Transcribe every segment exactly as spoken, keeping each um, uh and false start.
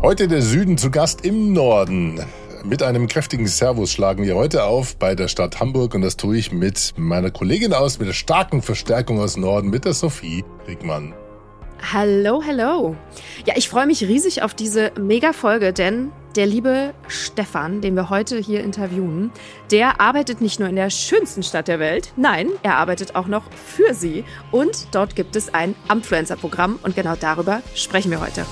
Heute der Süden zu Gast im Norden. Mit einem kräftigen Servus schlagen wir heute auf bei der Stadt Hamburg und das tue ich mit meiner Kollegin aus, mit der starken Verstärkung aus Norden, mit der Sophie Rickmann. Hallo, hallo. Ja, ich freue mich riesig auf diese Mega-Folge, denn der liebe Stefan, den wir heute hier interviewen, der arbeitet nicht nur in der schönsten Stadt der Welt, nein, er arbeitet auch noch für sie. Und dort gibt es ein Amtfluencer-Programm und genau darüber sprechen wir heute.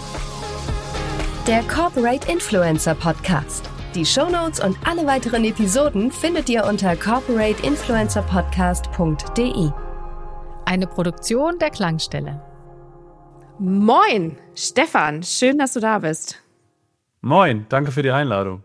Der Corporate Influencer Podcast. Die Shownotes und alle weiteren Episoden findet ihr unter corporate influencer podcast punkt de. Eine Produktion der Klangstelle. Moin, Stefan, schön, dass du da bist. Moin, danke für die Einladung.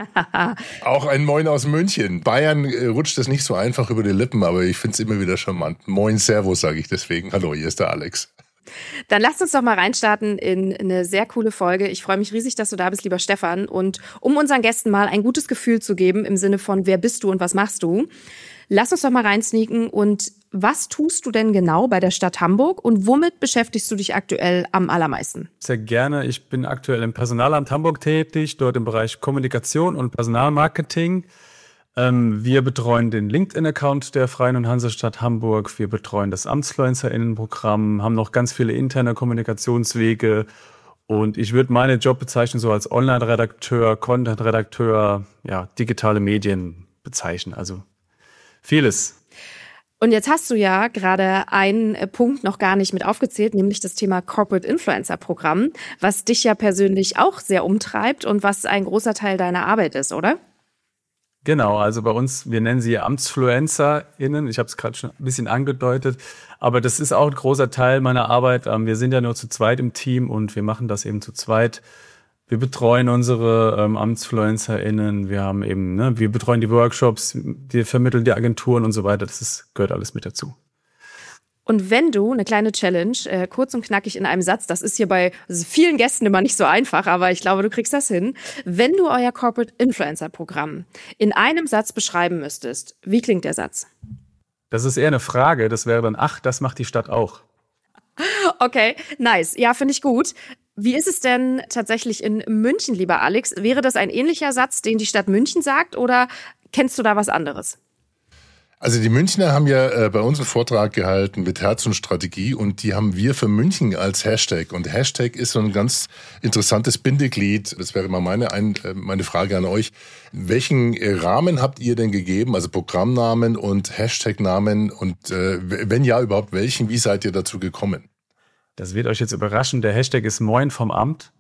Auch ein Moin aus München. Bayern äh, rutscht das nicht so einfach über die Lippen, aber ich finde es immer wieder charmant. Moin, Servus, sage ich deswegen. Hallo, hier ist der Alex. Dann lasst uns doch mal reinstarten in eine sehr coole Folge. Ich freue mich riesig, dass du da bist, lieber Stefan. Und um unseren Gästen mal ein gutes Gefühl zu geben im Sinne von, wer bist du und was machst du, lass uns doch mal reinsneaken. Und was tust du denn genau bei der Stadt Hamburg und womit beschäftigst du dich aktuell am allermeisten? Sehr gerne. Ich bin aktuell im Personalamt Hamburg tätig, dort im Bereich Kommunikation und Personalmarketing. Ähm, wir betreuen den LinkedIn-Account der Freien und Hansestadt Hamburg. Wir betreuen das AmtsfluencerInnen-Programm, haben noch ganz viele interne Kommunikationswege. Und ich würde meine Job bezeichnen so als Online-Redakteur, Content-Redakteur, ja, digitale Medien bezeichnen. Also vieles. Und jetzt hast du ja gerade einen Punkt noch gar nicht mit aufgezählt, nämlich das Thema Corporate Influencer Programm, was dich ja persönlich auch sehr umtreibt und was ein großer Teil deiner Arbeit ist, oder? Genau, also bei uns, wir nennen sie AmtsfluencerInnen. Ich habe es gerade schon ein bisschen angedeutet, aber das ist auch ein großer Teil meiner Arbeit. Wir sind ja nur zu zweit im Team und wir machen das eben zu zweit. Wir betreuen unsere ähm, AmtsfluencerInnen, wir haben eben, ne, wir betreuen die Workshops, wir vermitteln die Agenturen und so weiter. Das ist, gehört alles mit dazu. Und wenn du, eine kleine Challenge, äh, kurz und knackig in einem Satz, das ist hier bei vielen Gästen immer nicht so einfach, aber ich glaube, du kriegst das hin. Wenn du euer Corporate Influencer Programm in einem Satz beschreiben müsstest, wie klingt der Satz? Das ist eher eine Frage, das wäre dann, ach, das macht die Stadt auch. Okay, nice. Ja, finde ich gut. Wie ist es denn tatsächlich in München, lieber Alex? Wäre das ein ähnlicher Satz, den die Stadt München sagt, oder kennst du da was anderes? Also die Münchner haben ja äh, bei uns einen Vortrag gehalten mit Herz und Strategie und die haben wir für München als Hashtag. Und Hashtag ist so ein ganz interessantes Bindeglied. Das wäre mal meine, ein, äh, meine Frage an euch. Welchen äh, Rahmen habt ihr denn gegeben, also Programmnamen und Hashtagnamen? Und äh, wenn ja, überhaupt welchen? Wie seid ihr dazu gekommen? Das wird euch jetzt überraschen. Der Hashtag ist Moin vom Amt.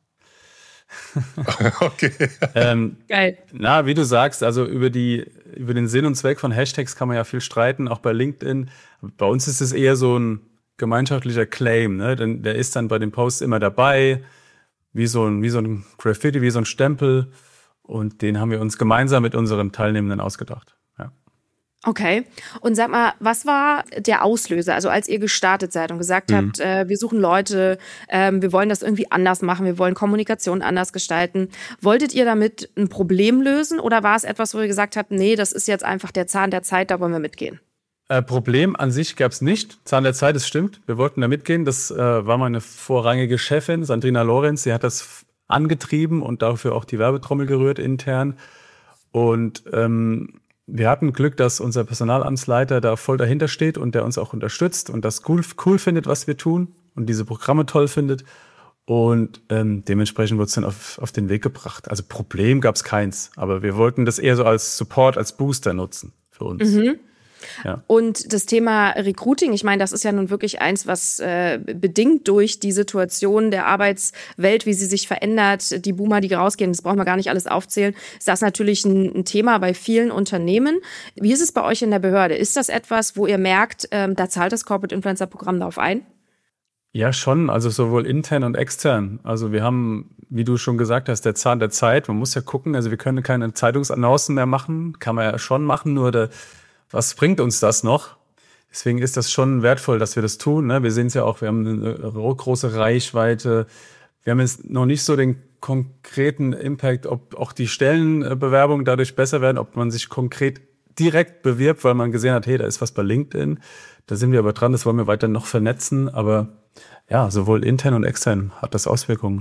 Okay. ähm, Geil. Na, wie du sagst, also über die über den Sinn und Zweck von Hashtags kann man ja viel streiten, auch bei LinkedIn. Bei uns ist es eher so ein gemeinschaftlicher Claim, ne? Denn der ist dann bei den Posts immer dabei, wie so ein wie so ein Graffiti, wie so ein Stempel. Und den haben wir uns gemeinsam mit unseren Teilnehmenden ausgedacht. Ja. Okay. Und sag mal, was war der Auslöser? Also als ihr gestartet seid und gesagt mhm. habt, äh, wir suchen Leute, ähm, wir wollen das irgendwie anders machen, wir wollen Kommunikation anders gestalten. Wolltet ihr damit ein Problem lösen oder war es etwas, wo ihr gesagt habt, nee, das ist jetzt einfach der Zahn der Zeit, da wollen wir mitgehen? Äh, Problem an sich gab es nicht. Zahn der Zeit, das stimmt. Wir wollten da mitgehen. Das äh, war meine vorrangige Chefin, Sandrina Lorenz. Sie hat das angetrieben und dafür auch die Werbetrommel gerührt intern. Und ähm, wir hatten Glück, dass unser Personalamtsleiter da voll dahinter steht und der uns auch unterstützt und das cool, cool findet, was wir tun und diese Programme toll findet. Und ähm, dementsprechend wurde es dann auf, auf den Weg gebracht. Also Problem gab es keins, aber wir wollten das eher so als Support, als Booster nutzen für uns. Mhm. Ja. Und das Thema Recruiting, ich meine, das ist ja nun wirklich eins, was äh, bedingt durch die Situation der Arbeitswelt, wie sie sich verändert, die Boomer, die rausgehen, das brauchen wir gar nicht alles aufzählen, ist das natürlich ein, ein Thema bei vielen Unternehmen. Wie ist es bei euch in der Behörde? Ist das etwas, wo ihr merkt, ähm, da zahlt das Corporate Influencer Programm darauf ein? Ja, schon. Also sowohl intern und extern. Also wir haben, wie du schon gesagt hast, der Zahn der Zeit. Man muss ja gucken, also wir können keine Zeitungsannoncen mehr machen. Kann man ja schon machen, nur der was bringt uns das noch? Deswegen ist das schon wertvoll, dass wir das tun. Ne? Wir sehen es ja auch, wir haben eine große Reichweite. Wir haben jetzt noch nicht so den konkreten Impact, ob auch die Stellenbewerbungen dadurch besser werden, ob man sich konkret direkt bewirbt, weil man gesehen hat, hey, da ist was bei LinkedIn. Da sind wir aber dran, das wollen wir weiter noch vernetzen. Aber ja, sowohl intern und extern hat das Auswirkungen.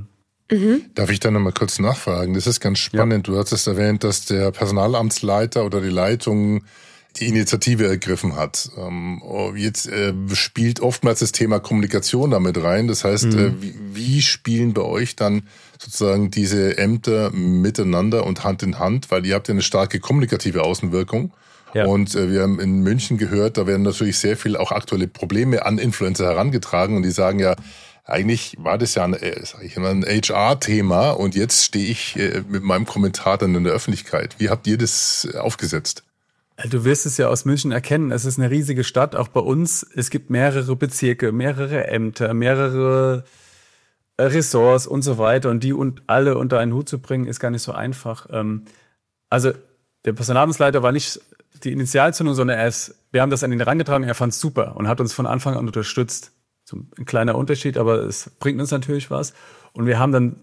Mhm. Darf ich da nochmal kurz nachfragen? Das ist ganz spannend. Ja. Du hattest erwähnt, dass der Personalamtsleiter oder die Leitung die Initiative ergriffen hat. Jetzt spielt oftmals das Thema Kommunikation damit rein. Das heißt, mhm. wie spielen bei euch dann sozusagen diese Ämter miteinander und Hand in Hand? Weil ihr habt ja eine starke kommunikative Außenwirkung. Ja. Und wir haben in München gehört, da werden natürlich sehr viel auch aktuelle Probleme an Influencer herangetragen. Und die sagen ja, eigentlich war das ja ein, sag ich mal, ein H R-Thema und jetzt stehe ich mit meinem Kommentar dann in der Öffentlichkeit. Wie habt ihr das aufgesetzt? Du wirst es ja aus München erkennen, es ist eine riesige Stadt, auch bei uns. Es gibt mehrere Bezirke, mehrere Ämter, mehrere Ressorts und so weiter. Und die und alle unter einen Hut zu bringen, ist gar nicht so einfach. Also der Personalamtsleiter war nicht die Initialzündung, sondern er ist, wir haben das an ihn herangetragen, er fand es super und hat uns von Anfang an unterstützt. So ein kleiner Unterschied, aber es bringt uns natürlich was. Und wir haben dann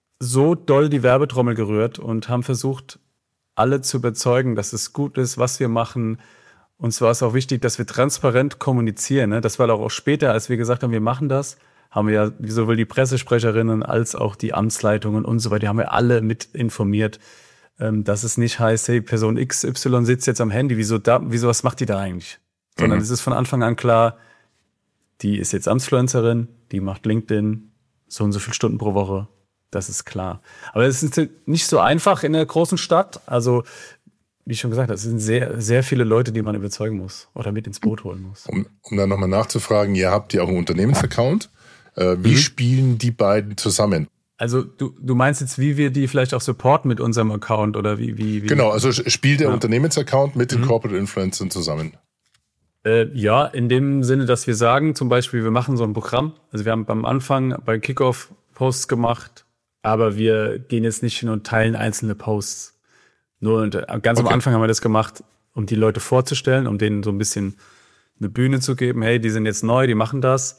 so doll die Werbetrommel gerührt und haben versucht, alle zu überzeugen, dass es gut ist, was wir machen. Und zwar ist auch wichtig, dass wir transparent kommunizieren. Ne? Das war auch später, als wir gesagt haben, wir machen das, haben wir ja sowohl die Pressesprecherinnen als auch die Amtsleitungen und so weiter, die haben wir alle mit informiert, dass es nicht heißt, hey, Person X Y sitzt jetzt am Handy, wieso da, wieso, was macht die da eigentlich? Sondern mhm. es ist von Anfang an klar, die ist jetzt Amtsfluencerin, die macht LinkedIn, so und so viele Stunden pro Woche, das ist klar. Aber es ist nicht so einfach in einer großen Stadt, also wie schon gesagt, es sind sehr, sehr viele Leute, die man überzeugen muss oder mit ins Boot holen muss. Um, um dann nochmal nachzufragen, ihr habt ja auch einen Unternehmensaccount, äh, wie mhm. spielen die beiden zusammen? Also du, du meinst jetzt, wie wir die vielleicht auch supporten mit unserem Account oder wie? wie, wie genau, also spielt der ja. Unternehmensaccount mit den mhm. Corporate Influencern zusammen? Äh, ja, in dem Sinne, dass wir sagen, zum Beispiel, wir machen so ein Programm. Also wir haben beim Anfang bei Kickoff Posts gemacht, aber wir gehen jetzt nicht hin und teilen einzelne Posts. Nur ganz okay. am Anfang haben wir das gemacht, um die Leute vorzustellen, um denen so ein bisschen eine Bühne zu geben. Hey, die sind jetzt neu, die machen das.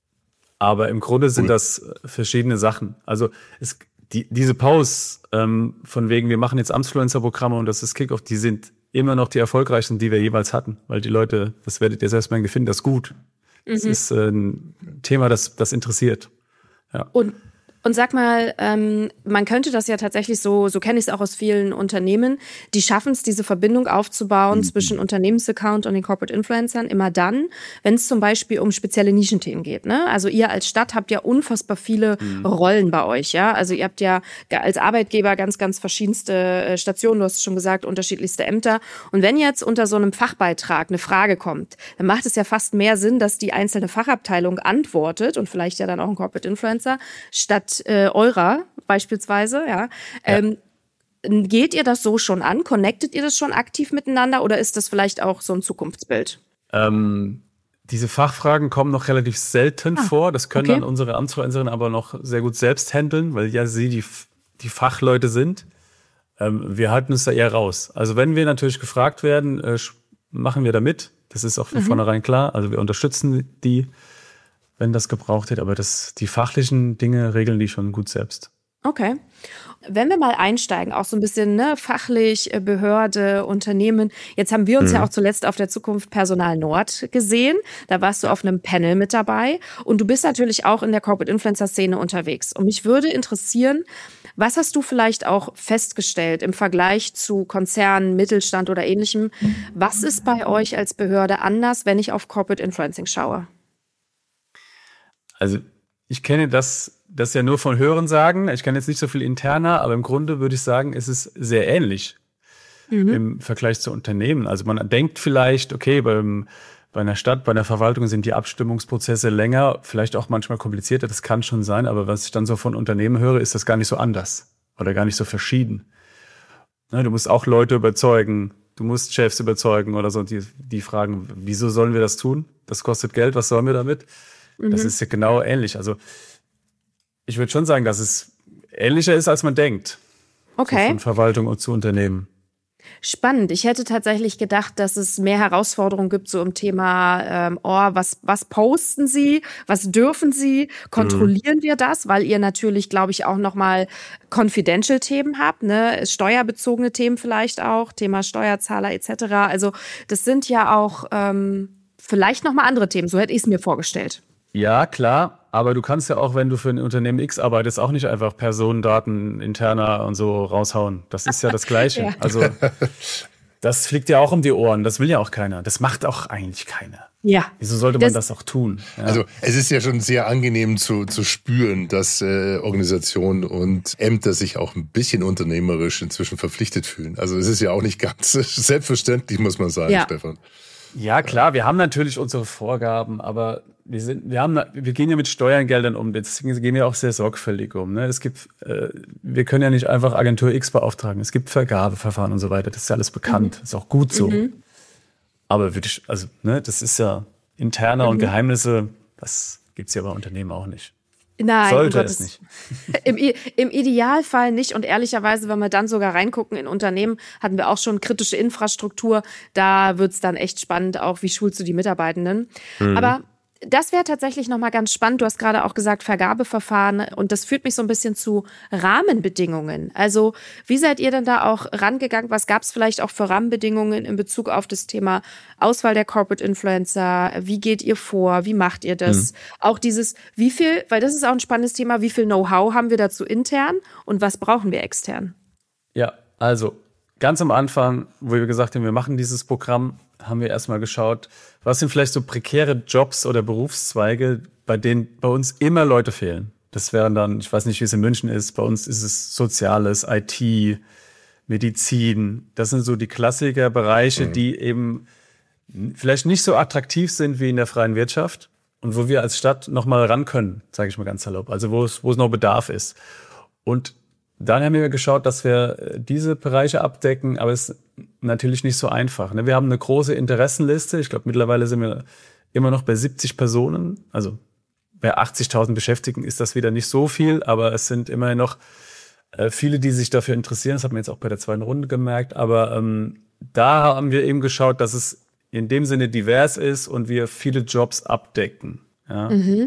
Aber im Grunde sind cool. das verschiedene Sachen. Also es, die, diese Posts ähm, von wegen, wir machen jetzt Amtsfluencer-Programme und das ist Kickoff, die sind immer noch die erfolgreichsten, die wir jeweils hatten. Weil die Leute, das werdet ihr selbst merken, die finden das gut. Mhm. Das ist äh, ein Thema, das, das interessiert. Ja. Und Und sag mal, ähm, man könnte das ja tatsächlich so, so kenne ich es auch aus vielen Unternehmen, die schaffen es, diese Verbindung aufzubauen mhm. zwischen Unternehmensaccount und den Corporate Influencern immer dann, wenn es zum Beispiel um spezielle Nischenthemen geht. Ne? Also ihr als Stadt habt ja unfassbar viele mhm. Rollen bei euch. Ja, also ihr habt ja als Arbeitgeber ganz, ganz verschiedenste Stationen, du hast es schon gesagt, unterschiedlichste Ämter. Und wenn jetzt unter so einem Fachbeitrag eine Frage kommt, dann macht es ja fast mehr Sinn, dass die einzelne Fachabteilung antwortet und vielleicht ja dann auch ein Corporate Influencer, statt Äh, eurer beispielsweise, ja. Ähm, ja. Geht ihr das so schon an? Connectet ihr das schon aktiv miteinander oder ist das vielleicht auch so ein Zukunftsbild? Ähm, diese Fachfragen kommen noch relativ selten ah, vor. Das können okay. dann unsere Amtsfluencerinnen aber noch sehr gut selbst handeln, weil ja sie die, die Fachleute sind. Ähm, wir halten uns da eher raus. Also wenn wir natürlich gefragt werden, äh, machen wir da mit. Das ist auch von mhm. vornherein klar. Also wir unterstützen die, wenn das gebraucht wird, aber das, die fachlichen Dinge regeln die schon gut selbst. Okay. Wenn wir mal einsteigen, auch so ein bisschen ne, fachlich, Behörde, Unternehmen. Jetzt haben wir uns mhm. ja auch zuletzt auf der Zukunft Personal Nord gesehen. Da warst du auf einem Panel mit dabei. Und du bist natürlich auch in der Corporate-Influencer-Szene unterwegs. Und mich würde interessieren, was hast du vielleicht auch festgestellt im Vergleich zu Konzernen, Mittelstand oder Ähnlichem? Was ist bei euch als Behörde anders, wenn ich auf Corporate Influencing schaue? Also ich kenne das, das ja nur von Hörensagen. Ich kenne jetzt nicht so viel interner, aber im Grunde würde ich sagen, es ist sehr ähnlich mhm. im Vergleich zu Unternehmen. Also man denkt vielleicht, okay, beim, bei einer Stadt, bei einer Verwaltung sind die Abstimmungsprozesse länger, vielleicht auch manchmal komplizierter, das kann schon sein, aber was ich dann so von Unternehmen höre, ist das gar nicht so anders oder gar nicht so verschieden. Ne, du musst auch Leute überzeugen, du musst Chefs überzeugen oder so, die, die fragen, wieso sollen wir das tun? Das kostet Geld, was sollen wir damit? Das ist ja genau ähnlich. Also ich würde schon sagen, dass es ähnlicher ist, als man denkt. Okay. So von Verwaltung und zu Unternehmen. Spannend. Ich hätte tatsächlich gedacht, dass es mehr Herausforderungen gibt so im Thema, ähm, oh, was, was posten Sie? Was dürfen Sie? Kontrollieren mhm. wir das? Weil ihr natürlich, glaube ich, auch nochmal Confidential-Themen habt, ne? Steuerbezogene Themen vielleicht auch, Thema Steuerzahler et cetera. Also das sind ja auch ähm, vielleicht nochmal andere Themen. So hätte ich es mir vorgestellt. Ja, klar. aber du kannst ja auch, wenn du für ein Unternehmen X arbeitest, auch nicht einfach Personendaten interner und so raushauen. Das ist ja das Gleiche. Ja. Also das fliegt ja auch um die Ohren. Das will ja auch keiner. Das macht auch eigentlich keiner. Ja. Wieso sollte man das, das auch tun? Ja. Also es ist ja schon sehr angenehm zu, zu spüren, dass äh, Organisationen und Ämter sich auch ein bisschen unternehmerisch inzwischen verpflichtet fühlen. Also es ist ja auch nicht ganz selbstverständlich, muss man sagen, ja. Stefan. Ja, klar, wir haben natürlich unsere Vorgaben, aber wir sind, wir haben, wir gehen ja mit Steuergeldern um, deswegen gehen wir auch sehr sorgfältig um. Ne? Es gibt, äh, wir können ja nicht einfach Agentur X beauftragen. Es gibt Vergabeverfahren und so weiter. Das ist ja alles bekannt. Mhm. Ist auch gut so. Mhm. Aber würde ich, also, ne, das ist ja interner mhm. und Geheimnisse, das gibt's ja bei Unternehmen auch nicht. Nein, sollte es nicht. Im, Im Idealfall nicht. Und ehrlicherweise, wenn wir dann sogar reingucken in Unternehmen, hatten wir auch schon kritische Infrastruktur. Da wird's dann echt spannend, auch wie schulst du die Mitarbeitenden. Mhm. Aber das wäre tatsächlich nochmal ganz spannend. Du hast gerade auch gesagt, Vergabeverfahren. Und das führt mich so ein bisschen zu Rahmenbedingungen. Also wie seid ihr denn da auch rangegangen? Was gab es vielleicht auch für Rahmenbedingungen in Bezug auf das Thema Auswahl der Corporate Influencer? Wie geht ihr vor? Wie macht ihr das? Mhm. Auch dieses, wie viel, weil das ist auch ein spannendes Thema, wie viel Know-how haben wir dazu intern und was brauchen wir extern? Ja, also ganz am Anfang, wo wir gesagt haben, wir machen dieses Programm, haben wir erstmal geschaut, was sind vielleicht so prekäre Jobs oder Berufszweige, bei denen bei uns immer Leute fehlen. Das wären dann, ich weiß nicht, wie es in München ist, bei uns ist es Soziales, I T, Medizin. Das sind so die Klassikerbereiche, mhm. die eben vielleicht nicht so attraktiv sind wie in der freien Wirtschaft und wo wir als Stadt nochmal ran können, sage ich mal ganz salopp. Also wo es, wo es noch Bedarf ist. Und dann haben wir geschaut, dass wir diese Bereiche abdecken, aber es ist natürlich nicht so einfach. Wir haben eine große Interessenliste. Ich glaube, mittlerweile sind wir immer noch bei siebzig Personen. Also bei achtzigtausend Beschäftigten ist das wieder nicht so viel, aber es sind immerhin noch viele, die sich dafür interessieren. Das hat man jetzt auch bei der zweiten Runde gemerkt. Aber ähm, da haben wir eben geschaut, dass es in dem Sinne divers ist und wir viele Jobs abdecken. Ja. Mhm.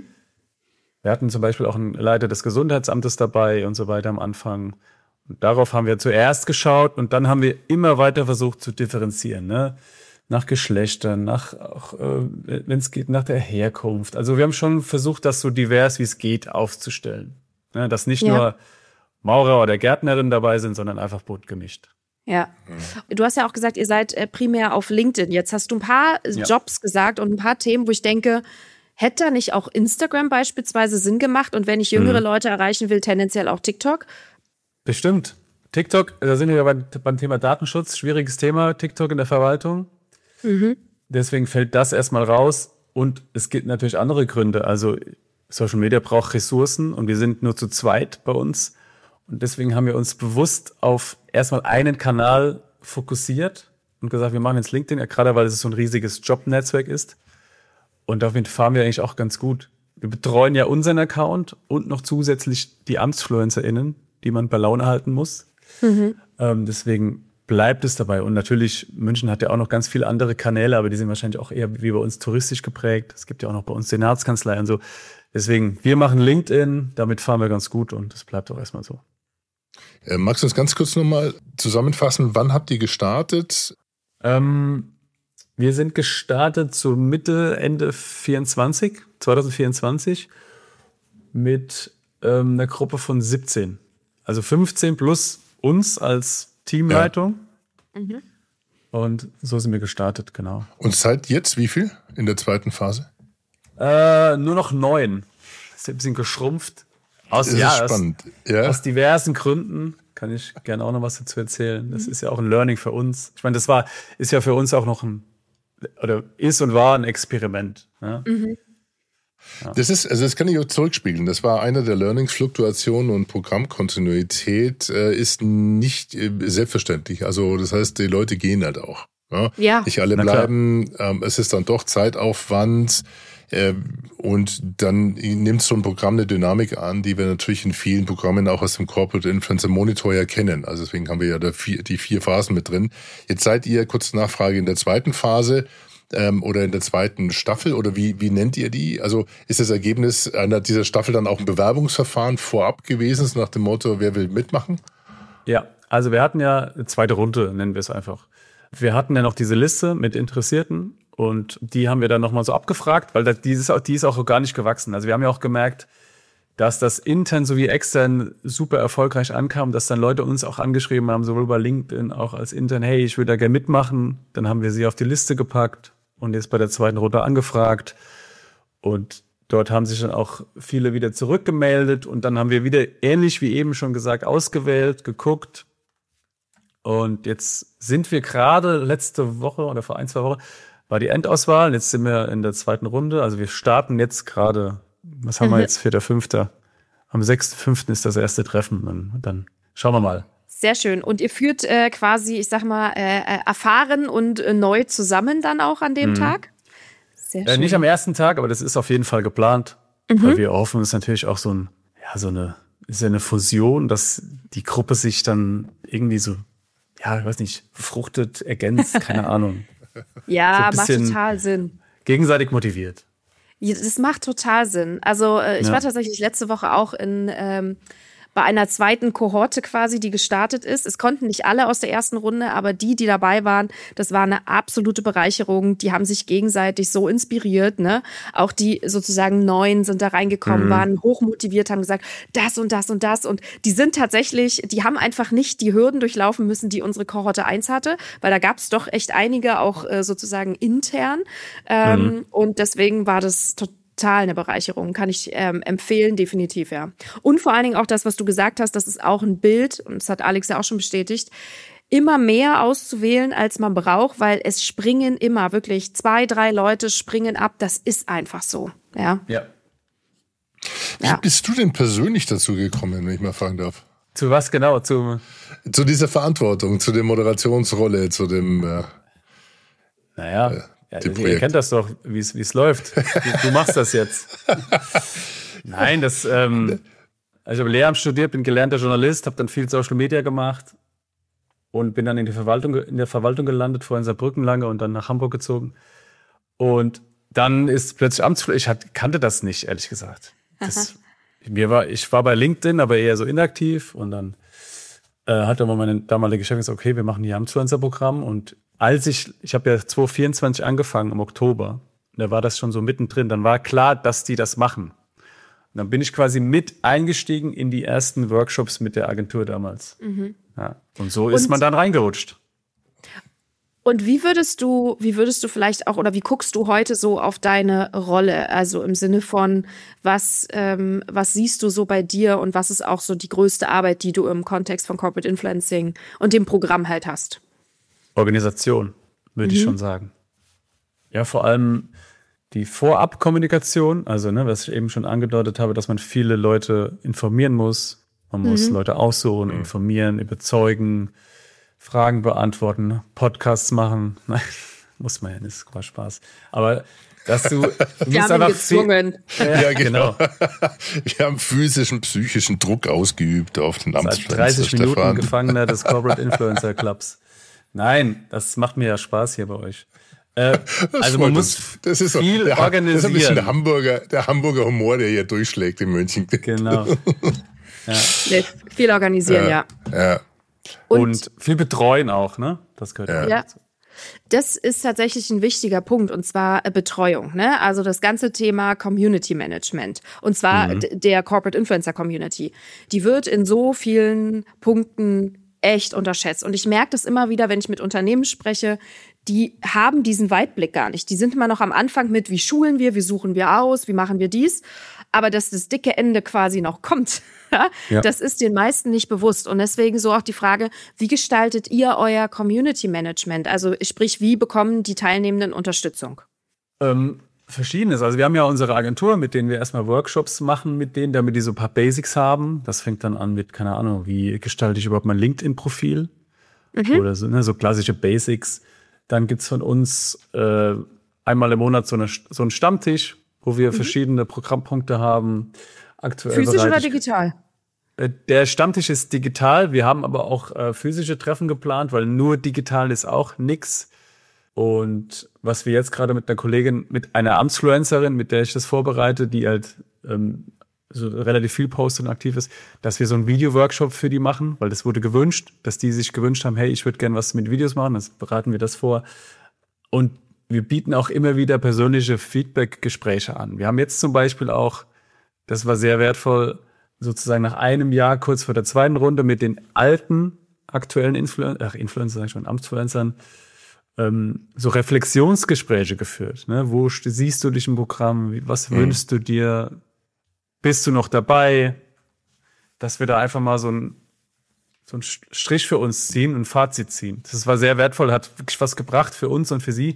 Wir hatten zum Beispiel auch einen Leiter des Gesundheitsamtes dabei und so weiter am Anfang. Und darauf haben wir zuerst geschaut und dann haben wir immer weiter versucht zu differenzieren, ne? Nach Geschlechtern, nach, auch, äh, wenn es geht, nach der Herkunft. Also wir haben schon versucht, das so divers wie es geht aufzustellen. Ne? Dass nicht ja. nur Maurer oder Gärtnerin dabei sind, sondern einfach bunt gemischt. Ja. Du hast ja auch gesagt, ihr seid primär auf LinkedIn. Jetzt hast du ein paar ja. Jobs gesagt und ein paar Themen, wo ich denke, hätte da nicht auch Instagram beispielsweise Sinn gemacht? Und wenn ich jüngere mhm. Leute erreichen will, tendenziell auch TikTok? Bestimmt. TikTok, da sind wir beim, beim Thema Datenschutz. Schwieriges Thema, TikTok in der Verwaltung. Mhm. Deswegen fällt das erstmal raus. Und es gibt natürlich andere Gründe. Also Social Media braucht Ressourcen und wir sind nur zu zweit bei uns. Und deswegen haben wir uns bewusst auf erstmal einen Kanal fokussiert und gesagt, wir machen jetzt LinkedIn, gerade weil es so ein riesiges Jobnetzwerk ist. Und damit fahren wir eigentlich auch ganz gut. Wir betreuen ja unseren Account und noch zusätzlich die AmtsfluencerInnen, die man bei Laune halten muss. Mhm. Ähm, deswegen bleibt es dabei. Und natürlich, München hat ja auch noch ganz viele andere Kanäle, aber die sind wahrscheinlich auch eher wie bei uns touristisch geprägt. Es gibt ja auch noch bei uns Senatskanzlei und so. Deswegen, wir machen LinkedIn, damit fahren wir ganz gut und das bleibt auch erstmal so. Äh, magst du uns ganz kurz nochmal zusammenfassen, wann habt ihr gestartet? Ähm, Wir sind gestartet so Mitte, Ende vierundzwanzig, zwanzig vierundzwanzig mit ähm, einer Gruppe von siebzehn. Also fünfzehn plus uns als Teamleitung. Ja. Mhm. Und so sind wir gestartet, genau. Und seit jetzt wie viel in der zweiten Phase? Äh, nur noch neun. Das ist ein bisschen geschrumpft. Aus, das ist ja, spannend. Aus, ja. aus diversen Gründen. Kann ich gerne auch noch was dazu erzählen. Das ist ja auch ein Learning für uns. Ich meine, das war, ist ja für uns auch noch ein oder ist und war ein Experiment. Ja? Mhm. Ja. Das ist, also das kann ich auch zurückspiegeln. Das war einer der Learnings. Fluktuation und Programmkontinuität äh, ist nicht äh, selbstverständlich. Also das heißt, die Leute gehen halt auch. Ja? Ja. Nicht alle bleiben. Ähm, es ist dann doch Zeitaufwand. Äh, und dann nimmt so ein Programm eine Dynamik an, die wir natürlich in vielen Programmen auch aus dem Corporate Influencer Monitor ja kennen. Also deswegen haben wir ja da vier, die vier Phasen mit drin. Jetzt seid ihr, kurze Nachfrage, in der zweiten Phase ähm, oder in der zweiten Staffel oder wie, wie nennt ihr die? Also ist das Ergebnis einer dieser Staffel dann auch ein Bewerbungsverfahren vorab gewesen, nach dem Motto, wer will mitmachen? Ja, also wir hatten ja eine zweite Runde, nennen wir es einfach. Wir hatten ja noch diese Liste mit Interessierten Und die haben wir dann nochmal so abgefragt, weil die ist, auch, die ist auch gar nicht gewachsen. Also wir haben ja auch gemerkt, dass das intern sowie extern super erfolgreich ankam, dass dann Leute uns auch angeschrieben haben, sowohl bei LinkedIn auch als intern, hey, ich würde da gerne mitmachen. Dann haben wir sie auf die Liste gepackt und jetzt bei der zweiten Runde angefragt. Und dort haben sich dann auch viele wieder zurückgemeldet. Und dann haben wir wieder, ähnlich wie eben schon gesagt, ausgewählt, geguckt. Und jetzt sind wir gerade letzte Woche oder vor ein, zwei Wochen war die Endauswahl. Jetzt sind wir in der zweiten Runde. Also wir starten jetzt gerade. Was haben wir jetzt? Vierter, fünfter. Am sechsten, fünften ist das erste Treffen. Dann, dann schauen wir mal. Sehr schön. Und ihr führt äh, quasi, ich sag mal, äh, erfahren und äh, neu zusammen dann auch an dem mhm. Tag? Sehr schön. Äh, nicht am ersten Tag, aber das ist auf jeden Fall geplant. Mhm. Weil wir hoffen, es ist natürlich auch so ein, ja, so eine, ist ja eine Fusion, dass die Gruppe sich dann irgendwie so, ja, ich weiß nicht, fruchtet, ergänzt, keine Ahnung. Ja, so macht total Sinn. Gegenseitig motiviert. Das macht total Sinn. Also äh, ich ja. war tatsächlich letzte Woche auch in ähm, bei einer zweiten Kohorte quasi, die gestartet ist. Es konnten nicht alle aus der ersten Runde, aber die, die dabei waren, das war eine absolute Bereicherung. Die haben sich gegenseitig so inspiriert, ne? Auch die sozusagen Neuen sind da reingekommen, mhm. waren hochmotiviert, haben gesagt, das und das und das. Und die sind tatsächlich, die haben einfach nicht die Hürden durchlaufen müssen, die unsere Kohorte eins hatte, weil da gab es doch echt einige auch äh, sozusagen intern. Ähm, mhm. Und deswegen war das total Total eine Bereicherung, kann ich ähm, empfehlen, definitiv, ja. Und vor allen Dingen auch das, was du gesagt hast, das ist auch ein Bild, und das hat Alex ja auch schon bestätigt, immer mehr auszuwählen, als man braucht, weil es springen immer wirklich zwei, drei Leute springen ab, das ist einfach so, ja. Ja. Wie ja. bist du denn persönlich dazu gekommen, wenn ich mal fragen darf? Zu was genau? Zu, zu dieser Verantwortung, zu der Moderationsrolle, zu dem äh, Naja, äh, Ja, ihr kennt das doch, wie es läuft. Du, du machst das jetzt. Nein, das. Ähm, also ich habe Lehramt studiert, bin gelernter Journalist, habe dann viel Social Media gemacht und bin dann in die Verwaltung, in der Verwaltung gelandet, vorher in Saarbrücken lange und dann nach Hamburg gezogen. Und dann ist plötzlich Amtsflut. Ich hat, kannte das nicht, ehrlich gesagt. Das, mir war, ich war bei LinkedIn, aber eher so inaktiv. Und dann äh, hat dann mal meine damalige Chefin gesagt, okay, wir machen hier Amtsfluencer-Programm. Und als ich, ich habe ja zwanzig vierundzwanzig angefangen im Oktober, da war das schon so mittendrin, dann war klar, dass die das machen. Und dann bin ich quasi mit eingestiegen in die ersten Workshops mit der Agentur damals. Mhm. Ja, und so ist und, man dann reingerutscht. Und wie würdest du, wie würdest du vielleicht auch, oder wie guckst du heute so auf deine Rolle? Also im Sinne von, was, ähm, was siehst du so bei dir und was ist auch so die größte Arbeit, die du im Kontext von Corporate Influencing und dem Programm halt hast? Organisation, würde mhm. ich schon sagen. Ja, vor allem die Vorabkommunikation, also ne, was ich eben schon angedeutet habe, dass man viele Leute informieren muss. Man mhm. muss Leute aussuchen, informieren, überzeugen, Fragen beantworten, Podcasts machen. Nein, muss man ja, das war Spaß. Aber dass du, du Wir musst haben einfach ihn gezwungen. Viel, ja, ja, genau. Wir haben physischen, psychischen Druck ausgeübt auf den Amtsfluencer. Seit dreißig Minuten Stefan. Gefangener des Corporate Influencer Clubs. Nein, das macht mir ja Spaß hier bei euch. Äh, also man muss das ist so, viel der, organisieren. Das ist ein bisschen der Hamburger, der Hamburger Humor, der hier durchschlägt in München. Genau. Ja. Nee, viel organisieren, ja. ja. ja. Und, und viel betreuen auch, ne? Das gehört ja. auch dazu. Das ist tatsächlich ein wichtiger Punkt, und zwar Betreuung, ne? Also das ganze Thema Community Management, und zwar mhm. der Corporate Influencer Community. Die wird in so vielen Punkten echt unterschätzt. Und ich merke das immer wieder, wenn ich mit Unternehmen spreche, die haben diesen Weitblick gar nicht. Die sind immer noch am Anfang mit, wie schulen wir, wie suchen wir aus, wie machen wir dies. Aber dass das dicke Ende quasi noch kommt, ja. das ist den meisten nicht bewusst. Und deswegen so auch die Frage, wie gestaltet ihr euer Community Management? Also sprich, wie bekommen die Teilnehmenden Unterstützung? Ähm, Verschiedenes. Also wir haben ja unsere Agentur, mit denen wir erstmal Workshops machen mit denen, damit die so ein paar Basics haben. Das fängt dann an mit, keine Ahnung, wie gestalte ich überhaupt mein LinkedIn-Profil? Mhm. Oder so, ne, so klassische Basics. Dann gibt's von uns äh, einmal im Monat so, eine, so einen Stammtisch, wo wir mhm. verschiedene Programmpunkte haben. Aktuell Physisch oder digital? Äh, der Stammtisch ist digital. Wir haben aber auch äh, physische Treffen geplant, weil nur digital ist auch nix. Und was wir jetzt gerade mit einer Kollegin, mit einer Amtsfluencerin, mit der ich das vorbereite, die halt ähm, so relativ viel postet und aktiv ist, dass wir so einen Video-Workshop für die machen, weil das wurde gewünscht, dass die sich gewünscht haben, hey, ich würde gerne was mit Videos machen, das bereiten wir das vor. Und wir bieten auch immer wieder persönliche Feedback-Gespräche an. Wir haben jetzt zum Beispiel auch, das war sehr wertvoll, sozusagen nach einem Jahr, kurz vor der zweiten Runde, mit den alten aktuellen Influen- ach, Influencer, sag ich schon, Amtsfluencern, ähm, so Reflexionsgespräche geführt. Ne? Wo siehst du dich im Programm? Wie, was mhm. wünschst du dir? Bist du noch dabei? Dass wir da einfach mal so ein so einen Strich für uns ziehen, ein Fazit ziehen. Das war sehr wertvoll, hat wirklich was gebracht für uns und für sie.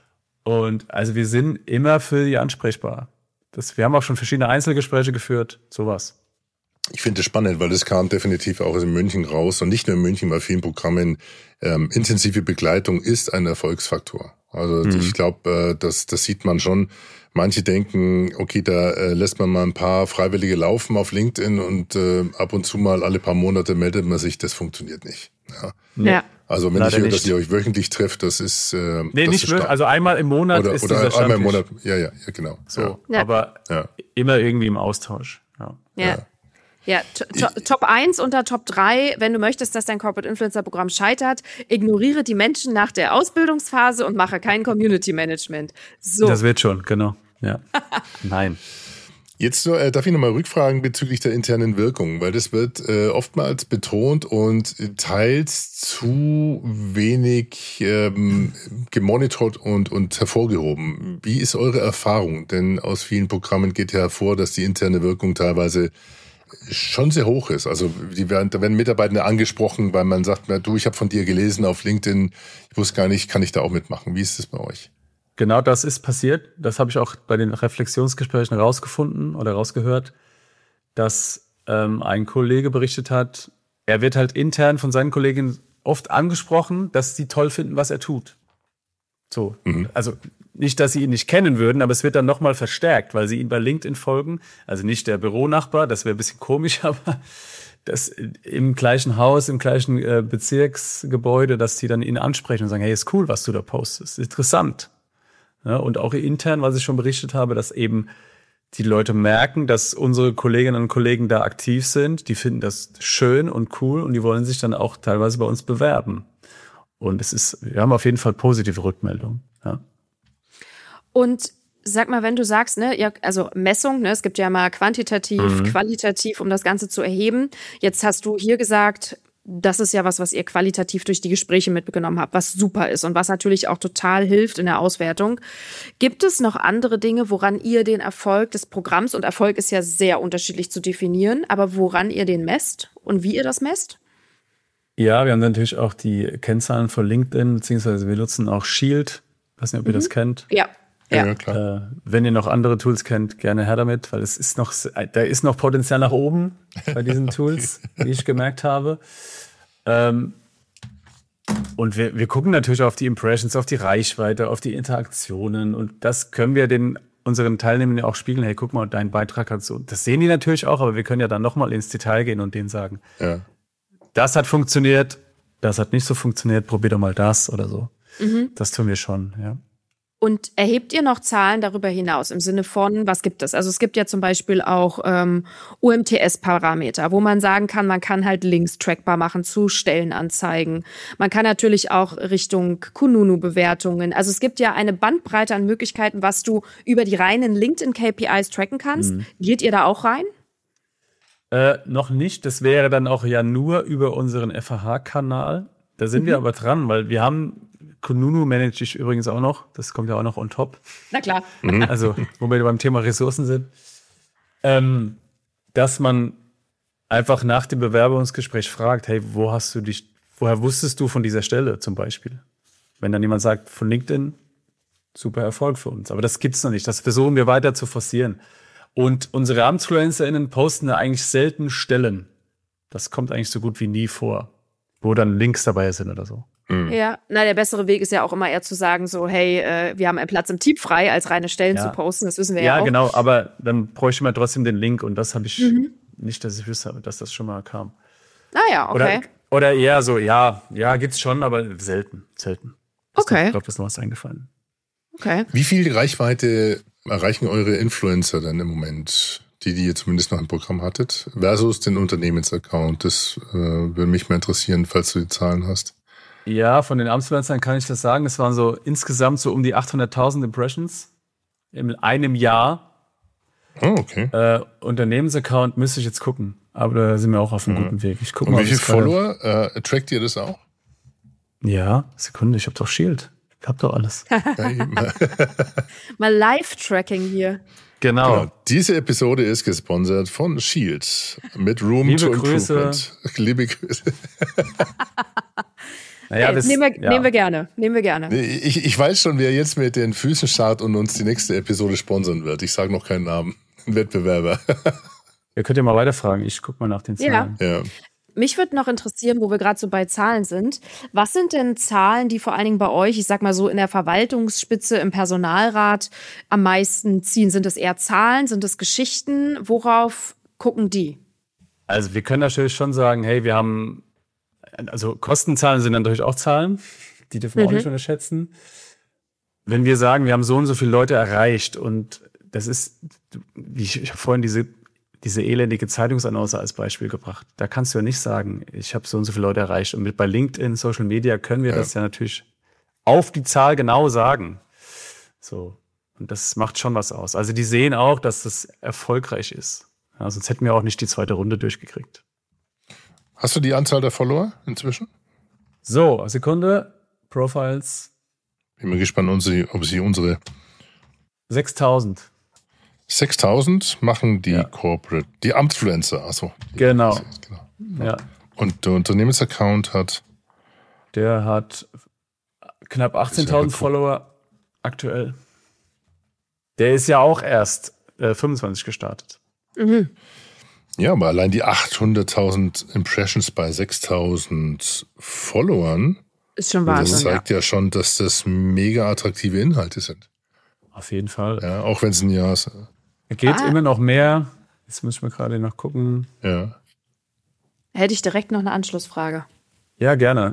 Und also wir sind immer für die ansprechbar. Das, wir haben auch schon verschiedene Einzelgespräche geführt, sowas. Ich finde es spannend, weil das kam definitiv auch in München raus und nicht nur in München, bei vielen Programmen. Ähm, intensive Begleitung ist ein Erfolgsfaktor. Also mhm. ich glaube, äh, das, das sieht man schon. Manche denken, okay, da äh, lässt man mal ein paar Freiwillige laufen auf LinkedIn und äh, ab und zu mal alle paar Monate meldet man sich. Das funktioniert nicht. Ja. ja. Also wenn Leider ich höre, nicht. dass ihr euch wöchentlich trefft, das ist äh, nee, das nicht ist wirklich. Also einmal im Monat oder, ist oder dieser einmal im Monat. Stammtisch. Ja, ja, ja, genau. So, Ja. aber Ja. immer irgendwie im Austausch. Ja. Ja. Ja. Ja, to- to- Top eins unter Top drei, wenn du möchtest, dass dein Corporate Influencer Programm scheitert, ignoriere die Menschen nach der Ausbildungsphase und mache kein Community Management. So. Das wird schon, genau. Ja. Nein. Jetzt äh, darf ich nochmal rückfragen bezüglich der internen Wirkung, weil das wird äh, oftmals betont und teils zu wenig ähm, gemonitort und, und hervorgehoben. Wie ist eure Erfahrung? Denn aus vielen Programmen geht ja hervor, dass die interne Wirkung teilweise schon sehr hoch ist. Also die werden, da werden Mitarbeitende angesprochen, weil man sagt, na, du, ich habe von dir gelesen auf LinkedIn, ich wusste gar nicht, kann ich da auch mitmachen? Wie ist das bei euch? Genau das ist passiert. Das habe ich auch bei den Reflexionsgesprächen rausgefunden oder rausgehört, dass ähm, ein Kollege berichtet hat, er wird halt intern von seinen Kolleginnen oft angesprochen, dass sie toll finden, was er tut. So, mhm. Also nicht, dass sie ihn nicht kennen würden, aber es wird dann nochmal verstärkt, weil sie ihn bei LinkedIn folgen. Also nicht der Büronachbar, das wäre ein bisschen komisch, aber das im gleichen Haus, im gleichen äh, Bezirksgebäude, dass die dann ihn ansprechen und sagen, hey, ist cool, was du da postest, ist interessant. Ja, und auch intern, was ich schon berichtet habe, dass eben die Leute merken, dass unsere Kolleginnen und Kollegen da aktiv sind, die finden das schön und cool und die wollen sich dann auch teilweise bei uns bewerben. Und es ist, wir haben auf jeden Fall positive Rückmeldungen. Ja. Und sag mal, wenn du sagst, ne, ja, also Messung, ne, es gibt ja mal quantitativ, mhm. qualitativ, um das Ganze zu erheben. Jetzt hast du hier gesagt, das ist ja was, was ihr qualitativ durch die Gespräche mitgenommen habt, was super ist und was natürlich auch total hilft in der Auswertung. Gibt es noch andere Dinge, woran ihr den Erfolg des Programms, und Erfolg ist ja sehr unterschiedlich zu definieren, aber woran ihr den messt und wie ihr das messt? Ja, wir haben natürlich auch die Kennzahlen von LinkedIn, beziehungsweise wir nutzen auch Shield. Ich weiß nicht, ob ihr mhm. das kennt. Ja. Ja, ja. klar. Äh, wenn ihr noch andere Tools kennt, gerne her damit, weil es ist noch, da ist noch Potenzial nach oben bei diesen Tools, wie ich gemerkt habe. Ähm, und wir, wir gucken natürlich auf die Impressions, auf die Reichweite, auf die Interaktionen und das können wir den unseren Teilnehmern auch spiegeln. Hey, guck mal, dein Beitrag hat so. Das sehen die natürlich auch, aber wir können ja dann nochmal ins Detail gehen und denen sagen, ja. das hat funktioniert, das hat nicht so funktioniert, probier doch mal das oder so. Mhm. Das tun wir schon, ja. Und erhebt ihr noch Zahlen darüber hinaus im Sinne von, was gibt es? Also es gibt ja zum Beispiel auch ähm, U M T S-Parameter, wo man sagen kann, man kann halt Links trackbar machen zu Stellenanzeigen. Man kann natürlich auch Richtung Kununu-Bewertungen. Also es gibt ja eine Bandbreite an Möglichkeiten, was du über die reinen LinkedIn-K P Is tracken kannst. Mhm. Geht ihr da auch rein? Äh, noch nicht. Das wäre dann auch ja nur über unseren F H H-Kanal. Da sind mhm. wir aber dran, weil wir haben Kununu manage ich übrigens auch noch. Das kommt ja auch noch on top. Na klar. Also, wo wir beim Thema Ressourcen sind. Ähm, dass man einfach nach dem Bewerbungsgespräch fragt, hey, wo hast du dich, woher wusstest du von dieser Stelle zum Beispiel? Wenn dann jemand sagt, von LinkedIn, super Erfolg für uns. Aber das gibt's noch nicht. Das versuchen wir weiter zu forcieren. Und unsere AmtsfluencerInnen posten da eigentlich selten Stellen. Das kommt eigentlich so gut wie nie vor, wo dann Links dabei sind oder so. Mhm. Ja, na, der bessere Weg ist ja auch immer eher zu sagen, so, hey, äh, wir haben einen Platz im Team frei, als reine Stellen ja. zu posten, das wissen wir ja, ja auch. Ja, genau, aber dann bräuchte man trotzdem den Link und das habe ich mhm. nicht, dass ich wüsste, dass das schon mal kam. Ah ja, okay. Oder, oder eher so, ja, ja, gibt's schon, aber selten, selten. Okay. Ich glaube, das ist noch was eingefallen. Okay. Wie viel Reichweite erreichen eure Influencer denn im Moment, die, die ihr zumindest noch im Programm hattet, versus den Unternehmensaccount? Das äh, würde mich mal interessieren, falls du die Zahlen hast. Ja, von den Influencern kann ich das sagen. Es waren so insgesamt so um die achthunderttausend Impressions in einem Jahr. Oh, okay. Äh, Unternehmensaccount müsste ich jetzt gucken. Aber da sind wir auch auf einem mhm. guten Weg. Ich guck Und mal, wie viele Follower? Äh, trackt ihr das auch? Ja, Sekunde, ich habe doch Shield. Ich hab doch alles. Mal Live-Tracking hier. Genau. genau. Diese Episode ist gesponsert von Shield mit Room Liebe to Grüße. Improvement. Liebe Grüße. Naja, hey, das, nehmen, wir, ja. nehmen wir gerne. Nehmen wir gerne. Ich, ich weiß schon, wer jetzt mit den Füßen starrt und uns die nächste Episode sponsern wird. Ich sage noch keinen Namen. Ein Wettbewerber. Ihr könnt ja mal weiterfragen. Ich gucke mal nach den Zahlen. Ja. ja. Mich würde noch interessieren, wo wir gerade so bei Zahlen sind. Was sind denn Zahlen, die vor allen Dingen bei euch, ich sag mal so in der Verwaltungsspitze, im Personalrat am meisten ziehen? Sind es eher Zahlen? Sind es Geschichten? Worauf gucken die? Also wir können natürlich schon sagen, hey, wir haben, also Kostenzahlen sind natürlich auch Zahlen, die dürfen wir mhm. auch nicht unterschätzen. Wenn wir sagen, wir haben so und so viele Leute erreicht und das ist, wie ich, ich habe vorhin diese diese elendige Zeitungsannonce als Beispiel gebracht. Da kannst du ja nicht sagen, ich habe so und so viele Leute erreicht. Und mit bei LinkedIn, Social Media können wir ja. das ja natürlich auf die Zahl genau sagen. So. Und das macht schon was aus. Also die sehen auch, dass das erfolgreich ist. Ja, sonst hätten wir auch nicht die zweite Runde durchgekriegt. Hast du die Anzahl der Follower inzwischen? So, Sekunde. Profiles. Bin mal gespannt, ob sie unsere sechstausend. sechstausend machen die ja. Corporate, die Amtsfluencer, achso. Genau. genau. Ja. Und der Unternehmensaccount hat? Der hat knapp achtzehntausend Follower aktuell. Der ist ja auch erst äh, fünfundzwanzig gestartet. Mhm. Ja, aber allein die achthunderttausend Impressions bei sechstausend Followern, ist schon Wahnsinn. Das zeigt ja. ja schon, dass das mega attraktive Inhalte sind. Auf jeden Fall. Ja, auch wenn es ein Jahr ist. Geht ah. immer noch mehr. Jetzt muss ich mal gerade noch gucken. Ja. Hätte ich direkt noch eine Anschlussfrage. Ja, gerne.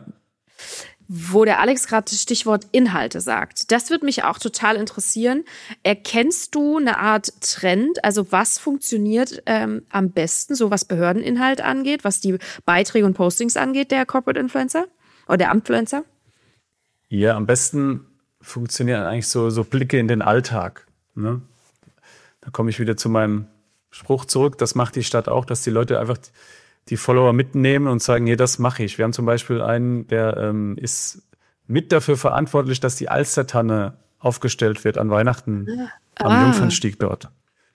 Wo der Alex gerade das Stichwort Inhalte sagt. Das würde mich auch total interessieren. Erkennst du eine Art Trend? Also was funktioniert ähm, am besten, so was Behördeninhalt angeht, was die Beiträge und Postings angeht, der Corporate Influencer oder der Amtfluencer? Ja, am besten funktionieren eigentlich so, so Blicke in den Alltag. Ne? Da komme ich wieder zu meinem Spruch zurück. Das macht die Stadt auch, dass die Leute einfach die Follower mitnehmen und sagen, hier, das mache ich. Wir haben zum Beispiel einen, der ähm, ist mit dafür verantwortlich, dass die Alstertanne aufgestellt wird an Weihnachten ah. am Jungfernstieg dort.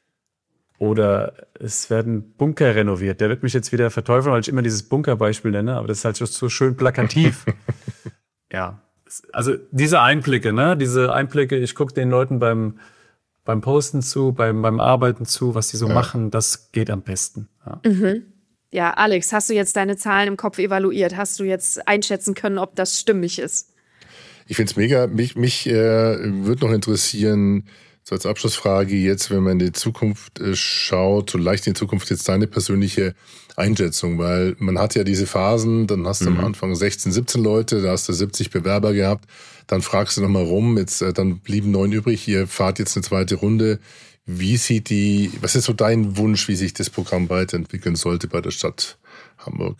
Oder es werden Bunker renoviert. Der wird mich jetzt wieder verteufeln, weil ich immer dieses Bunkerbeispiel nenne, aber das ist halt so schön plakativ. Ja. Also diese Einblicke, ne? Diese Einblicke, ich gucke den Leuten beim, beim Posten zu, beim, beim Arbeiten zu, was die so ja. machen, das geht am besten. Ja. Mhm. Ja, Alex, hast du jetzt deine Zahlen im Kopf evaluiert? Hast du jetzt einschätzen können, ob das stimmig ist? Ich finde es mega. Mich, mich äh, würde noch interessieren, so als Abschlussfrage jetzt, wenn man in die Zukunft äh, schaut, so leicht in die Zukunft, jetzt deine persönliche Einschätzung, weil man hat ja diese Phasen, dann hast du mhm. am Anfang sechzehn, siebzehn Leute, da hast du siebzig Bewerber gehabt, dann fragst du nochmal rum, jetzt äh, dann blieben neun übrig, ihr fahrt jetzt eine zweite Runde. Wie sieht die, was ist so dein Wunsch, wie sich das Programm weiterentwickeln sollte bei der Stadt Hamburg?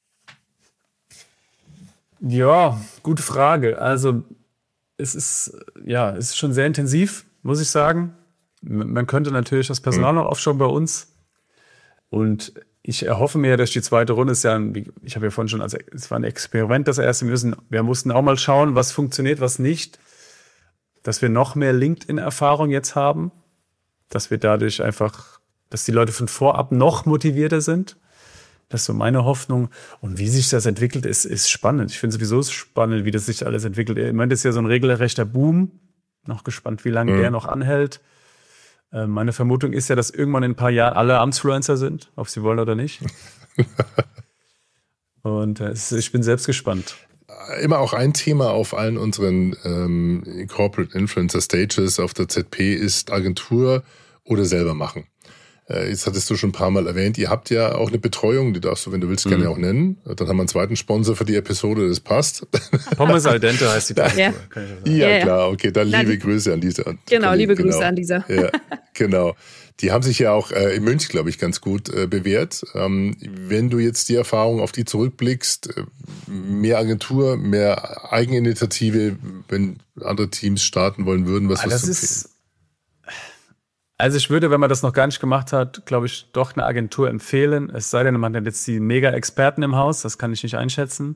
Ja, gute Frage. Also es ist, ja, es ist schon sehr intensiv, muss ich sagen. Man könnte natürlich das Personal mhm. noch aufschauen bei uns. Und ich erhoffe mir, dass die zweite Runde ist ja, ein, ich habe ja vorhin schon, also es war ein Experiment, das erste. Wir, müssen, wir mussten auch mal schauen, was funktioniert, was nicht. Dass wir noch mehr LinkedIn-Erfahrung jetzt haben. Dass wir dadurch einfach, dass die Leute von vorab noch motivierter sind. Das ist so meine Hoffnung. Und wie sich das entwickelt, ist, ist spannend. Ich finde sowieso spannend, wie das sich alles entwickelt. Ich meine, das ist ja so ein regelrechter Boom. Noch gespannt, wie lange mhm. der noch anhält. Äh, meine Vermutung ist ja, dass irgendwann in ein paar Jahren alle Amtsfluencer sind, ob sie wollen oder nicht. Und äh, ich bin selbst gespannt. Immer auch ein Thema auf allen unseren ähm, Corporate Influencer Stages auf der Z P ist Agentur oder selber machen. Äh, jetzt hattest du schon ein paar Mal erwähnt, ihr habt ja auch eine Betreuung, die darfst du, wenn du willst, gerne mhm. auch nennen. Dann haben wir einen zweiten Sponsor für die Episode, das passt. Pommes al dente heißt die Agentur. Ja, ja, ja klar, okay, dann liebe Na, Grüße an dieser. Genau, liebe genau. Grüße an dieser. Ja, genau. Die haben sich ja auch äh, in München, glaube ich, ganz gut äh, bewährt. Ähm, wenn du jetzt die Erfahrung auf die zurückblickst, äh, mehr Agentur, mehr Eigeninitiative, wenn andere Teams starten wollen würden? Was ah, wirst das du ist, Also ich würde, wenn man das noch gar nicht gemacht hat, glaube ich, doch eine Agentur empfehlen. Es sei denn, man hat jetzt die Mega-Experten im Haus, das kann ich nicht einschätzen.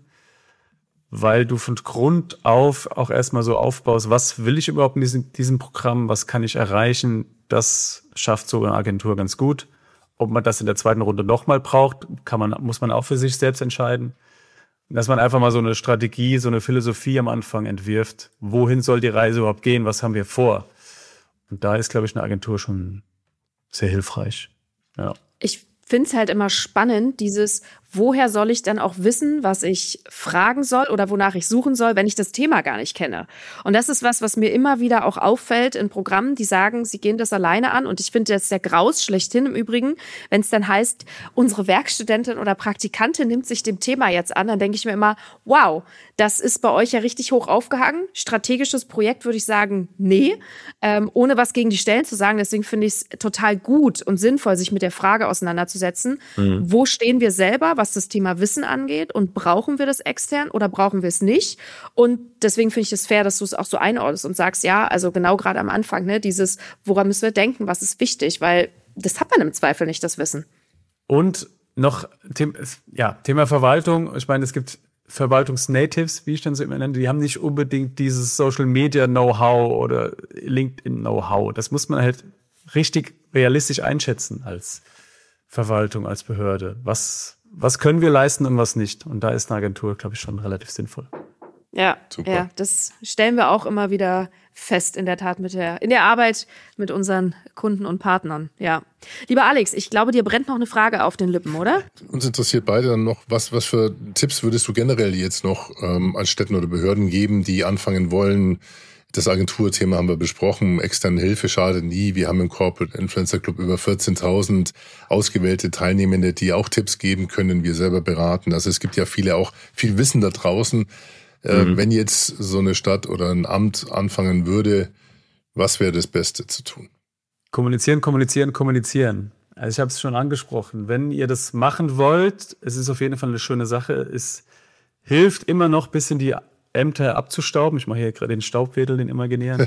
Weil du von Grund auf auch erstmal so aufbaust, was will ich überhaupt in diesem, diesem Programm, was kann ich erreichen, das schafft so eine Agentur ganz gut. Ob man das in der zweiten Runde nochmal braucht, kann man, muss man auch für sich selbst entscheiden. Dass man einfach mal so eine Strategie, so eine Philosophie am Anfang entwirft. Wohin soll die Reise überhaupt gehen? Was haben wir vor? Und da ist, glaube ich, eine Agentur schon sehr hilfreich. Ja. Ich finde es halt immer spannend, dieses, woher soll ich dann auch wissen, was ich fragen soll oder wonach ich suchen soll, wenn ich das Thema gar nicht kenne. Und das ist was, was mir immer wieder auch auffällt in Programmen, die sagen, sie gehen das alleine an. Und ich finde, das ist der Graus schlechthin im Übrigen, wenn es dann heißt, unsere Werkstudentin oder Praktikantin nimmt sich dem Thema jetzt an, dann denke ich mir immer, wow, das ist bei euch ja richtig hoch aufgehangen. Strategisches Projekt würde ich sagen, nee, ähm, ohne was gegen die Stellen zu sagen. Deswegen finde ich es total gut und sinnvoll, sich mit der Frage auseinanderzusetzen, mhm. wo stehen wir selber, was das Thema Wissen angeht, und brauchen wir das extern oder brauchen wir es nicht? Und deswegen finde ich es fair, dass du es auch so einordnest und sagst, ja, also genau gerade am Anfang, ne, dieses, woran müssen wir denken, was ist wichtig, weil das hat man im Zweifel nicht, das Wissen. Und noch, ja, Thema Verwaltung, ich meine, es gibt Verwaltungs-Natives, wie ich dann so immer nenne, die haben nicht unbedingt dieses Social-Media-Know-how oder LinkedIn-Know-how. Das muss man halt richtig realistisch einschätzen als Verwaltung, als Behörde. Was Was können wir leisten und was nicht? Und da ist eine Agentur, glaube ich, schon relativ sinnvoll. Ja, Super. ja, das stellen wir auch immer wieder fest, in der Tat, mit der, in der Arbeit mit unseren Kunden und Partnern. Ja. Lieber Alex, ich glaube, dir brennt noch eine Frage auf den Lippen, oder? Uns interessiert beide dann noch, was, was für Tipps würdest du generell jetzt noch ähm, an Städten oder Behörden geben, die anfangen wollen? Das Agenturthema haben wir besprochen. Externe Hilfe schadet nie. Wir haben im Corporate Influencer Club über vierzehntausend ausgewählte Teilnehmende, die auch Tipps geben können, wir selber beraten. Also es gibt ja viele auch viel Wissen da draußen. Äh, mhm. Wenn jetzt so eine Stadt oder ein Amt anfangen würde, was wäre das Beste zu tun? Kommunizieren, kommunizieren, kommunizieren. Also ich habe es schon angesprochen. Wenn ihr das machen wollt, es ist auf jeden Fall eine schöne Sache. Es hilft immer noch ein bisschen die Ämter abzustauben. Ich mache hier gerade den Staubwedel, den imaginären.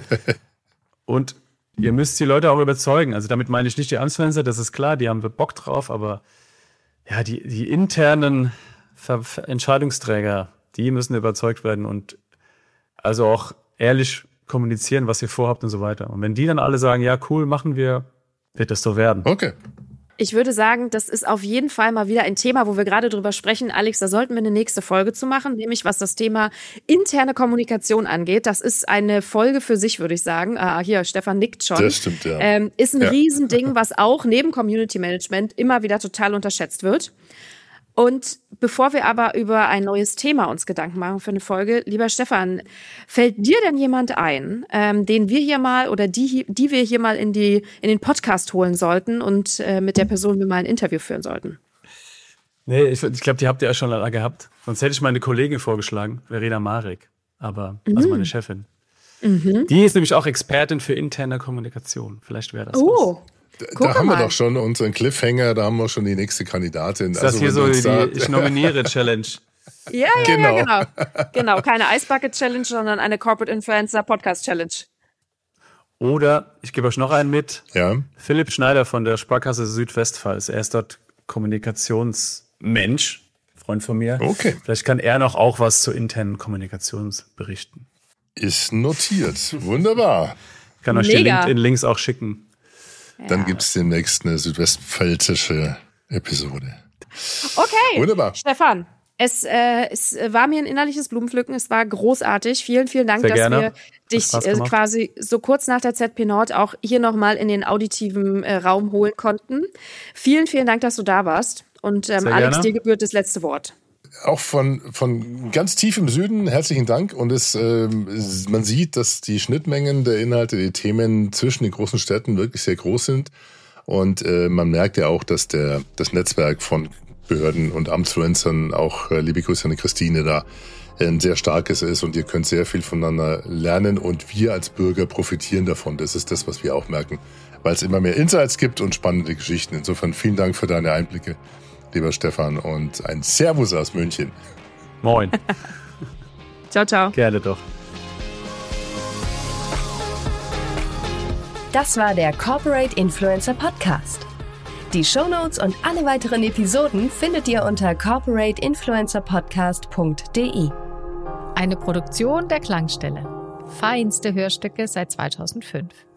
Und ihr müsst die Leute auch überzeugen. Also damit meine ich nicht die Amtsfenster, das ist klar, die haben Bock drauf, aber ja, die, die internen Ver- Entscheidungsträger, die müssen überzeugt werden und also auch ehrlich kommunizieren, was ihr vorhabt und so weiter. Und wenn die dann alle sagen, ja, cool, machen wir, wird das so werden. Okay. Ich würde sagen, das ist auf jeden Fall mal wieder ein Thema, wo wir gerade drüber sprechen. Alex, da sollten wir eine nächste Folge zu machen, nämlich was das Thema interne Kommunikation angeht. Das ist eine Folge für sich, würde ich sagen. Ah, hier, Stefan nickt schon. Das stimmt, ja. Ähm, ist ein ja. Riesending, was auch neben Community Management immer wieder total unterschätzt wird. Und bevor wir aber über ein neues Thema uns Gedanken machen für eine Folge, lieber Stefan, fällt dir denn jemand ein, ähm, den wir hier mal oder die, die wir hier mal in die in den Podcast holen sollten und äh, mit der Person wir mal ein Interview führen sollten? Nee, ich, ich glaube, die habt ihr ja schon leider gehabt. Sonst hätte ich meine Kollegin vorgeschlagen, Verena Marek, aber mhm. also meine Chefin. Mhm. Die ist nämlich auch Expertin für interne Kommunikation. Vielleicht wäre das oh. was. Da, Guck da haben mal. wir doch schon unseren Cliffhanger, da haben wir schon die nächste Kandidatin. Ist das also, hier so die da Ich nominiere Challenge? Ja, ja, genau. ja, genau. Genau, keine Ice Bucket Challenge, sondern eine Corporate Influencer Podcast Challenge. Oder, ich gebe euch noch einen mit, ja. Philipp Schneider von der Sparkasse Südwestpfalz. Er ist dort Kommunikationsmensch, Freund von mir. Okay. Vielleicht kann er noch auch was zur internen Kommunikation berichten. Ist notiert. Wunderbar. Ich kann euch Mega. die LinkedIn-Links auch schicken. Dann Ja. gibt es demnächst eine südwestpfälzische Episode. Okay, Wunderbar. Stefan, es, äh, es war mir ein innerliches Blumenpflücken. Es war großartig. Vielen, vielen Dank, Sehr dass gerne. wir Hat dich Spaß äh, gemacht. quasi so kurz nach der Z P Nord auch hier nochmal in den auditiven äh, Raum holen konnten. Vielen, vielen Dank, dass du da warst. Und ähm, Sehr Alex, gerne. dir gebührt das letzte Wort. Auch von, von ganz tief im Süden herzlichen Dank. Und es, ähm, es, man sieht, dass die Schnittmengen der Inhalte, die Themen zwischen den großen Städten wirklich sehr groß sind. Und äh, man merkt ja auch, dass der das Netzwerk von Behörden und Amtsfluencern, auch äh, liebe Grüße an Christine, da ein sehr starkes ist. Und ihr könnt sehr viel voneinander lernen. Und wir als Bürger profitieren davon. Das ist das, was wir auch merken. Weil es immer mehr Insights gibt und spannende Geschichten. Insofern vielen Dank für deine Einblicke, lieber Stefan. Und ein Servus aus München. Moin. Ciao, ciao. Gerne doch. Das war der Corporate Influencer Podcast. Die Shownotes und alle weiteren Episoden findet ihr unter corporate influencer podcast punkt de. Eine Produktion der Klangstelle. Feinste Hörstücke seit zweitausendfünf.